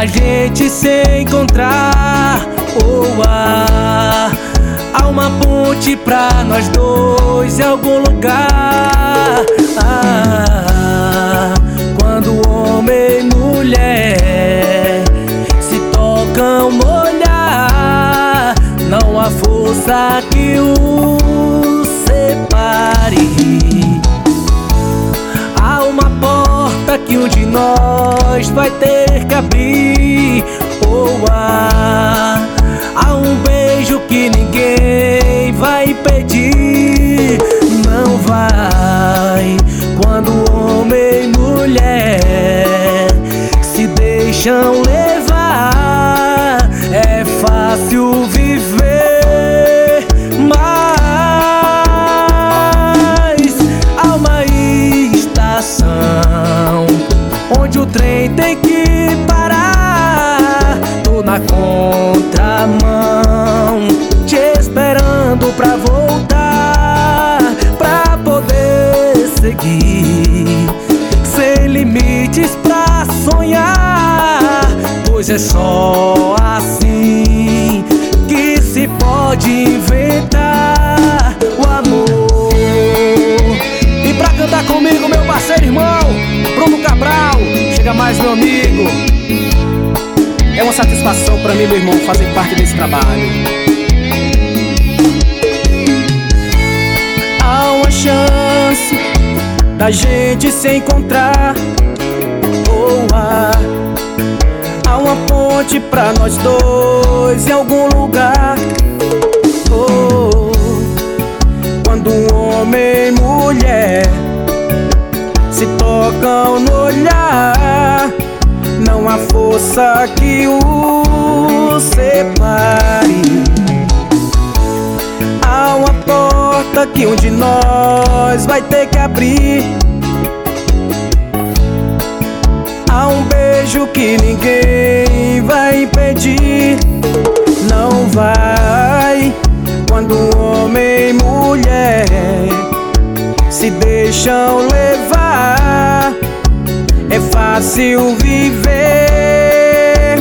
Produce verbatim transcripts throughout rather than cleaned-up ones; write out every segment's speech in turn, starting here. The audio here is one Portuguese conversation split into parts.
da gente se encontrar. Oh, ah, há uma ponte pra nós dois em algum lugar. Ah, quando homem e mulher se tocam no olhar, não há força que os separe. Há uma porta que um de nós vai ter que abrir. Oh, ah, há um beijo que ninguém vai impedir. Não vai. Quando homem e mulher se deixam levar, é fácil viver. Mas há uma estação onde o trem tem que parar. Tô na contramão, te esperando pra voltar, pra poder seguir, sem limites pra sonhar. Pois é só assim que se pode inventar o amor. E pra cantar comigo, meu parceiro irmão Bruno Cabral, chega mais, meu amigo. É uma satisfação pra mim, meu irmão, fazer parte desse trabalho. Há uma chance da gente se encontrar. Oh, ah, há uma ponte pra nós dois em algum lugar. Oh, quando um homem e mulher se tocam no olhar, não há força que os separe. Há uma porta que um de nós vai ter que abrir. Há um beijo que ninguém vai impedir. Não vai. Quando um homem e mulher se deixam levar, é fácil viver.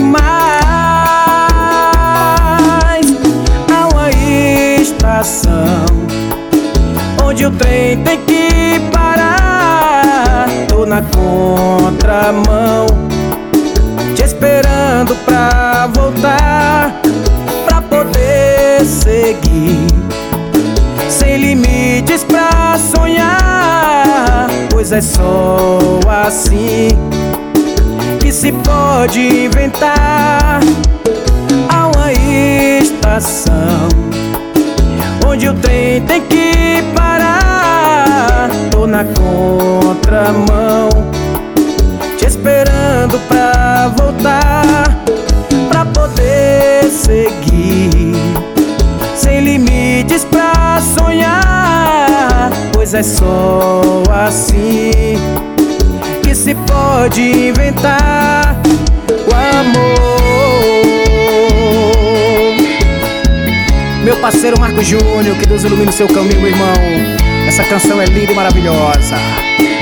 Mas há uma estação onde o trem tem que parar. Tô na contramão, te esperando pra voltar, pra poder seguir, sem limites pra sonhar. Pois é só assim que se pode inventar. Há uma estação onde o trem tem que parar. Tô na contramão, te esperando pra voltar, pra poder seguir, sem limites pra sonhar. Pois é só assim que se pode inventar o amor. Meu parceiro Marco Júnior, que Deus ilumine o seu caminho, irmão. Essa canção é linda e maravilhosa.